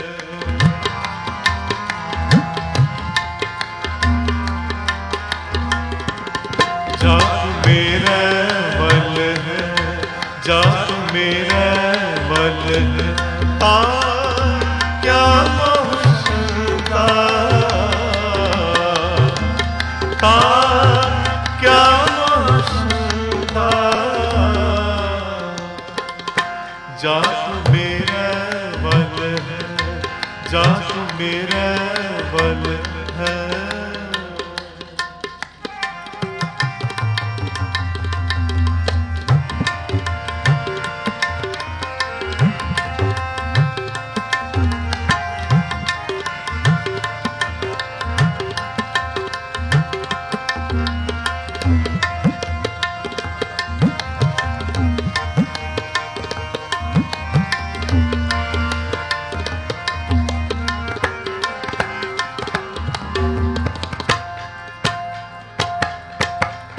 जात मेरे वल है जात मेरे वल है ता क्या महशंदा ता क्या जात मेरे वल है जात मेरे वल है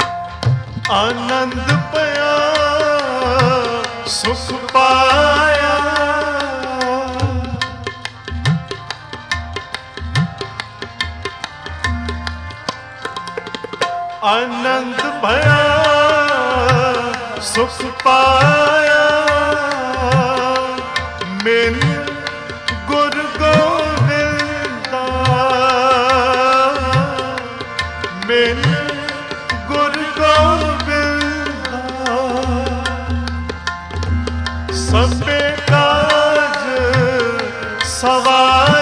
आनंद पाया सुख पाया आनंद भया सुख पाया मिल गुर गोविंदा मिल गुर गोविंदा सबे काज सवार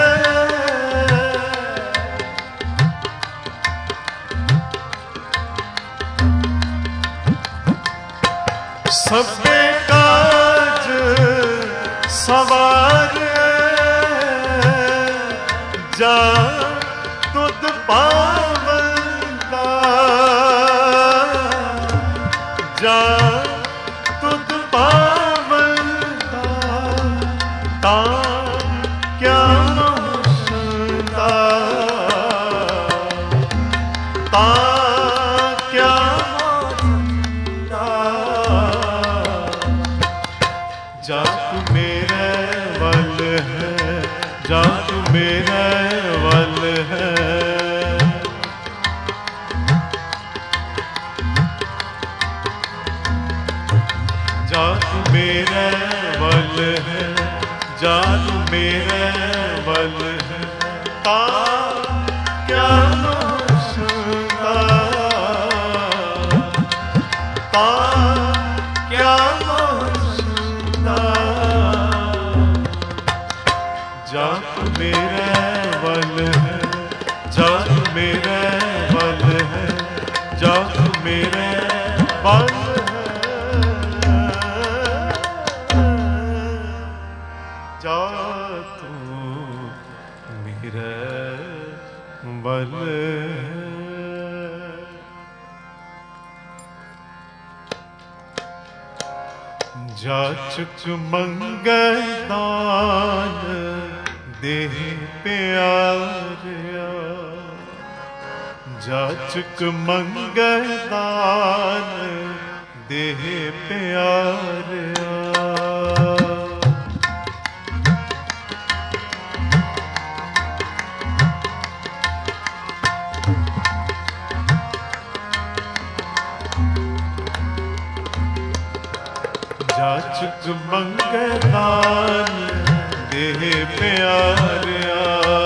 सबे काज सवार जा तुद पावंदा जा तुद पावंदा ता क्या मोहसंदा ता क्या जा तू मेरे वल है जा तू मेरे वल है जा तू मेरे वल है जा तू मेरे वल है ता क्या मोहसंदा ता क्या जा तू मेरे वल है जा तू मेरे वल है जा तू मेरे वल है जा तू मेरे वल है जाचक मंगदान देह प्यारिया जाचक मंगदान देह प्यारिया जाचक मंगदान देह प्यारिया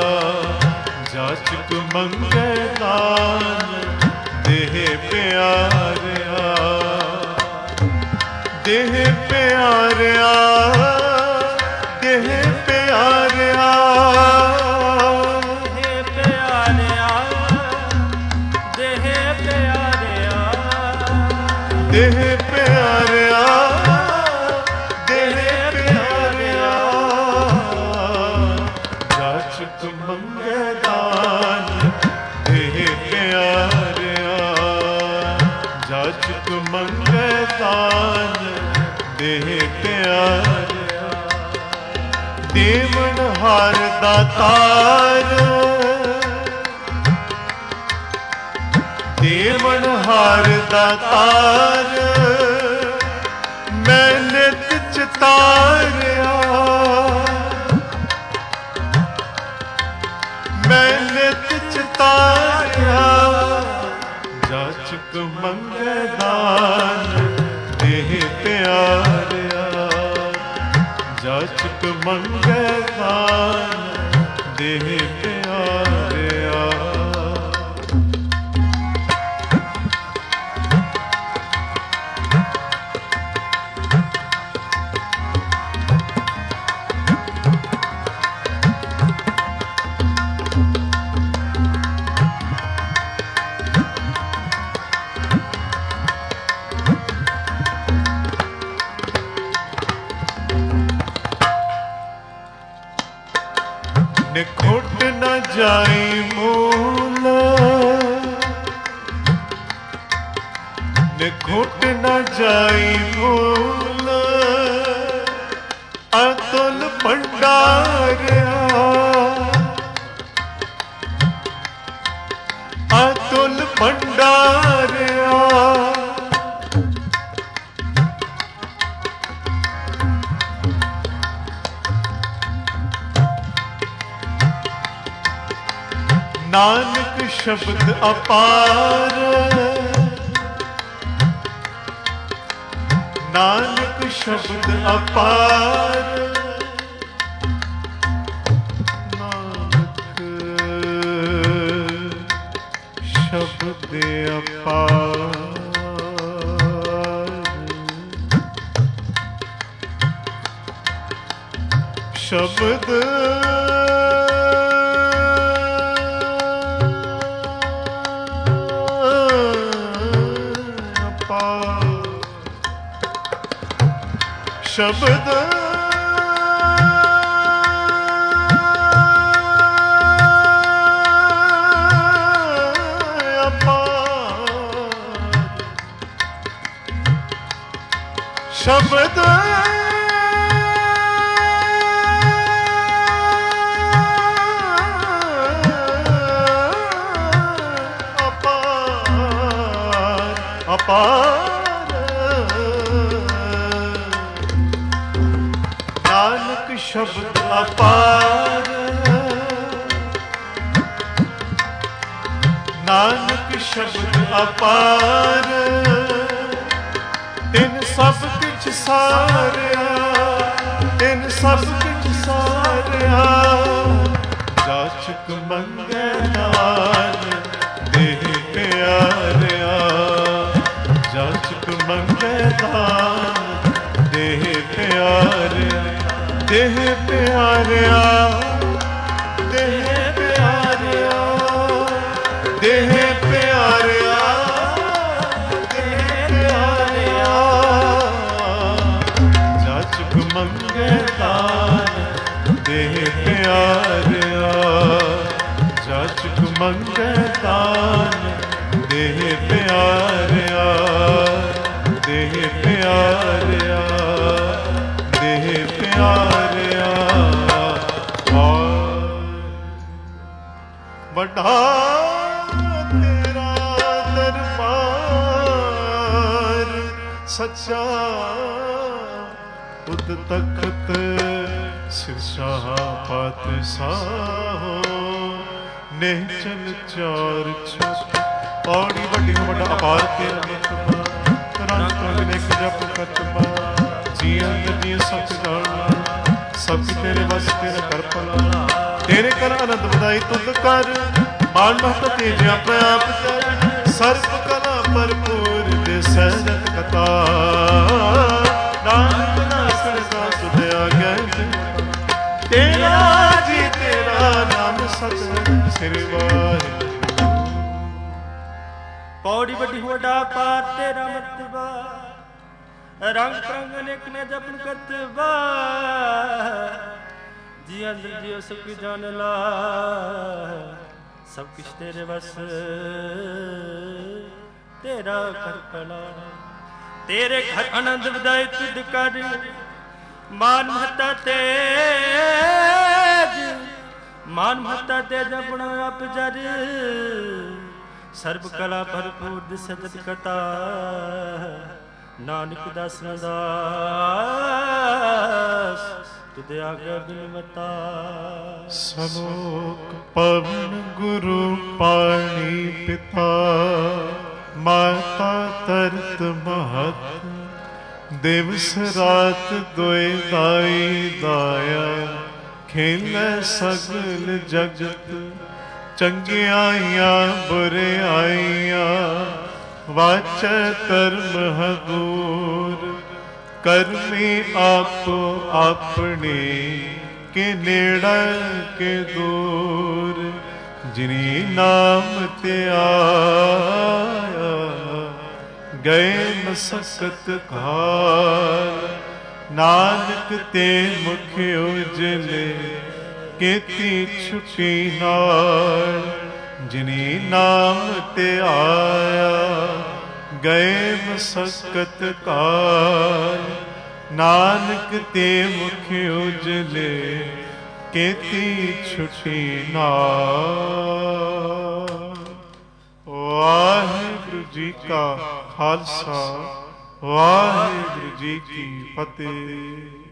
जाचक मंगदान देह प्यारिया देह प्यारिया देह प्यारिया देह प्यारिया देह प्यारिया देह प्यारिया मंगदान देह प्यारिया जाचक मंगदान देह प्यारिया देवन हार दातार देवन हार दातार मैं नित चितारिया मैं नित चितारिया जाचक मंगदान देह प्यारिया जाचक मंगदान देह प्यारिया निखुट न जाई मूल निखुट न जाई मूल अतुल भंडारिया अतुल भंडारिया नानक ਸ਼ਬਦ ਅਪਾਰ, ਨਾਨਕ ਸ਼ਬਦ ਅਪਾਰ, ਨਾਨਕ ਸ਼ਬਦ ਅਪਾਰ। ਸ਼ਬਦ ਅਪਾਰ, ਸ਼ਬਦ ਅਪਾਰ, ਸ਼ਬਦ ਅਪਾਰ, ਨਾਨਕ ਸ਼ਬਦ ਅਪਾਰ, ਨਾਨਕ ਸ਼ਬਦ ਅਪਾਰ, ਤਿਨ ਸਭ ਕਿਛ ਸਾਰਿਆ, ਤਿਨ ਸਭ ਕਿਛ ਸਾਰਿਆ, ਜਾਚਕ ਮੰਗੈ ਨਾਮ ਦੇਹ ਪਿਆਰਿਆ, ਜਾਚਕ ਮੰਗੈ ਦਾਨ ਦੇਹ ਪਿਆਰਿਆ, ਦੇਹ ਪਿਆਰਿਆ, ਦੇਹ ਪਿਆਰਿਆ, ਦੇਹ ਪਿਆਰਿਆ, ਦੇਹ ਪਿਆਰਿਆ, ਜਾਚਕ ਮੰਗੈ ਦਾਨ ਦੇਹ ਪਿਆਰਿਆ, ਜਾਚਕ ਮੰਗੈ ਦਾਨ ਦੇਹ ਪਿਆਰਿਆ, ਦੇਹ ਪਿਆਰਿਆ, ਦੇਹ ਪਿਆਰਿਆ। ਵੱਡਾ ਤੇਰਾ ਦਰਬਾਰ ਸੱਚਾ, ਉਦ ਤਖਤ ਸਿਰਸ਼ਾਹ ਪਾਤਸ਼ਾਹ, ਨਿਹਚਲ ਚਾਰ ਛੁਟ, ਪੌੜੀ ਵੱਡੀ ਹੋ ਵੱਡਾ ਅਪਾਰ ਤੇਰਾ ਮਤਬਾ, ਰੰਗ ਰੰਗ ਨਿਕ ਜਪ ਕਤਬਾ, ਜੀਆਂ ਜੀ ਸੱਚ ਜਾਣਾ, ਸਭ ਤੇਰੇ ਵਸ ਤੇਰਾ ਕਰ ਭਲਾ, ਤੇਰੇ ਕਰ ਆਨੰਦ ਵਧਾਈ ਤੁਧ ਕਰ, ਮਾਨ ਮਹਤ ਤੇਜਿਆ ਪ੍ਰਾਪ ਕਰ, ਸਰਬ ਕਲਾ ਭਰਪੂਰ ਦੇ ਸਹਿਜਤ ਕਥਾ, ਨਾਨਕ ਨਾਸਰ ਸਾ ਸੁਧ ਆਗਿਆ, ਤੇਰਾ ਜੀ ਤੇਰਾ ਨਾਮ ਸਤ ਸਿਰ ਵਾਹਿਗੁਰੂ। ਪੌੜੀ ਵੱਡੀ ਵੱਡਾ ਪਾਰ ਤੇਰਾ ਮਤਬਾ, ਰੰਗ ਰੰਗ ਅਨੇਕ ਨੇ ਜਪਨ ਕਰਤਬਾ, ਜੀ ਅੰਦਰ ਜਿਉ ਸਭ ਕੀ ਜਾਣ ਲਾ, ਸਭ ਕੁਛ ਤੇਰੇ ਵਸ ਤੇਰਾ ਕਰ ਭਲਾ, ਤੇਰੇ ਘਰ ਆਨੰਦ ਵਧਾਏ ਤੁਧ ਕਰ, ਮਾਨ ਮਹਤਾ ਤੇਜ, ਮਾਨ ਮਹਤਾ ਤੇਜ ਆਪਣਾ ਆਪ ਜਰ, ਸਰਬ ਕਲਾ ਭਰਪੂਰ ਦਿਸਤ ਕਥਾ, ਨਾਨਕ ਦਾਸ ਦਾਸ ਤੁਧ ਆਗਿਆ ਬਿਨਵਤਾ। ਸਲੋਕ ਪਵਨ ਗੁਰੂ ਪਾਣੀ ਪਿਤਾ, ਮਾਤਾ ਤਰਤ ਮਹਤ, ਦਿਵਸ ਰਾਤ ਦੋਇ ਦਾਈ ਦਾਇਆ, ਖੇਲੇ ਸਗਲ ਜਗਤ, ਚੰਗਿਆਈਆਂ ਬੁਰਿਆਈਆਂ, ਵਾਚੈ ਕਰਮ ਹਦੂਰ, ਕਰਮੀ ਆਪੋ ਆਪਣੇ, ਕੇ ਨੇੜਾ ਕੇ ਦੂਰ, ਜਿਨੀ ਨਾਮ ਤੇ ਆਇਆ, ਗਏ ਮਸਕਤ ਘਾਲ, ਨਾਨਕ ਤੇ ਮੁਖ ਉਜਲੇ, ਕੀਤੀ ਛੁਪੀ ਨਾਲ, ਜਿਨੀ ਨਾਮ ਤੇ ਆਇਆ, ਗਏ ਮਸਕਤ ਕਾਲ, ਨਾਨਕ ਤੇ ਮੁਖ ਉਜਲੇ, ਕੀਤੀ ਛੁਟੀ ਨਾਲ। ਵਾਹਿਗੁਰੂ ਜੀ ਕਾ ਖਾਲਸਾ, ਵਾਹਿਗੁਰੂ ਜੀ ਕੀ ਫਤਿਹ।